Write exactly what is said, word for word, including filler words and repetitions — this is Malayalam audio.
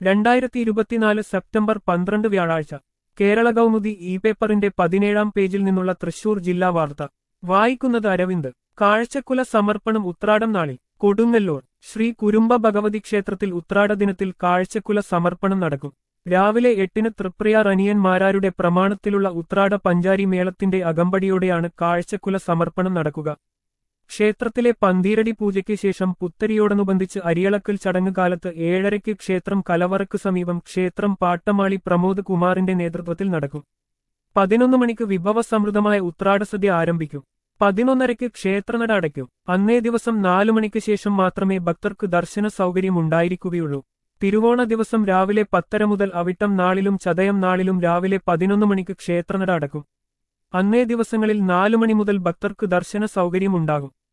രണ്ടായിരത്തി ഇരുപത്തിനാല് സെപ്റ്റംബർ പന്ത്രണ്ട് വ്യാഴാഴ്ച കേരള കൗമുദി ഇ പേപ്പറിന്റെ പതിനേഴാം പേജിൽ നിന്നുള്ള തൃശൂർ ജില്ലാ വാർത്ത വായിക്കുന്നത് അരവിന്ദ്. കാഴ്ചക്കുല സമർപ്പണം ഉത്രാടം നാളിൽ കൊടുങ്ങല്ലൂർ ശ്രീ കുരുംബ ഭഗവതി ക്ഷേത്രത്തിൽ ഉത്രാട ദിനത്തിൽ കാഴ്ചക്കുല സമർപ്പണം നടക്കും. രാവിലെ എട്ടിന് തൃപ്രയാർ അനിയന്മാരാരുടെ പ്രമാണത്തിലുള്ള ഉത്രാട പഞ്ചാരി മേളത്തിന്റെ അകമ്പടിയോടെയാണ് കാഴ്ചക്കുല സമർപ്പണം നടക്കുക. ക്ഷേത്രത്തിലെ പന്തീരടി പൂജയ്ക്ക് ശേഷം പുത്തരിയോടനുബന്ധിച്ച് അരിയളക്കൽ ചടങ്ങ് കാലത്ത് ഏഴരയ്ക്ക് ക്ഷേത്രം കലവറക്ക് സമീപം ക്ഷേത്രം പാട്ടമാളി പ്രമോദ് കുമാറിന്റെ നേതൃത്വത്തിൽ നടക്കും. പതിനൊന്ന് മണിക്ക് വിഭവസമൃദ്ധമായ ഉത്രാടസദ്യ ആരംഭിക്കും. പതിനൊന്നരയ്ക്ക് ക്ഷേത്രനട അടയ്ക്കും. അന്നേ ദിവസം നാലു മണിക്ക് ശേഷം മാത്രമേ ഭക്തർക്ക് ദർശന സൗകര്യം ഉണ്ടായിരിക്കുകയുള്ളൂ. തിരുവോണ ദിവസം രാവിലെ പത്തര മുതൽ അവിട്ടം നാളിലും ചതയം നാളിലും രാവിലെ പതിനൊന്ന് മണിക്ക് ക്ഷേത്രനട അടക്കും. അന്നേ ദിവസങ്ങളിൽ നാലു മണി മുതൽ ഭക്തർക്ക് ദർശന സൗകര്യമുണ്ടാകും.